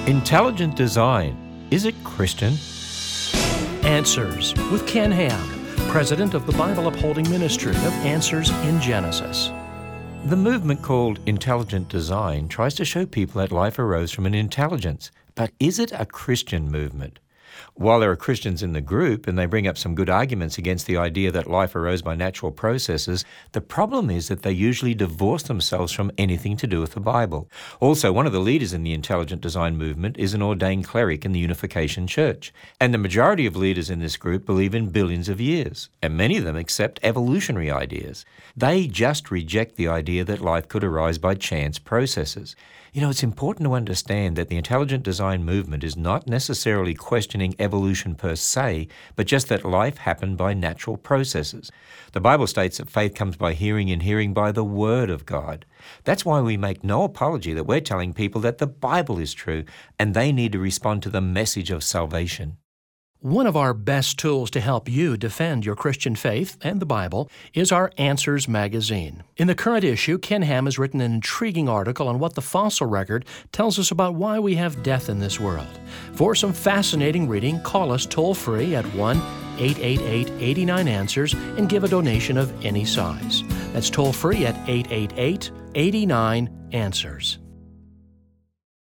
Intelligent design, is it Christian? Answers with Ken Ham, president of the Bible Upholding Ministry of Answers in Genesis. The movement called intelligent design tries to show people that life arose from an intelligence. But is it a Christian movement? While there are Christians in the group and they bring up some good arguments against the idea that life arose by natural processes, the problem is that they usually divorce themselves from anything to do with the Bible. Also, one of the leaders in the intelligent design movement is an ordained cleric in the Unification Church. And the majority of leaders in this group believe in billions of years, and many of them accept evolutionary ideas. They just reject the idea that life could arise by chance processes. You know, it's important to understand that the intelligent design movement is not necessarily questioning evolution per se, but just that life happened by natural processes. The Bible states that faith comes by hearing and hearing by the Word of God. That's why we make no apology that we're telling people that the Bible is true and they need to respond to the message of salvation. One of our best tools to help you defend your Christian faith and the Bible is our Answers magazine. In the current issue, Ken Ham has written an intriguing article on what the fossil record tells us about why we have death in this world. For some fascinating reading, call us toll-free at 1-888-89-ANSWERS and give a donation of any size. That's toll-free at 888-89-ANSWERS.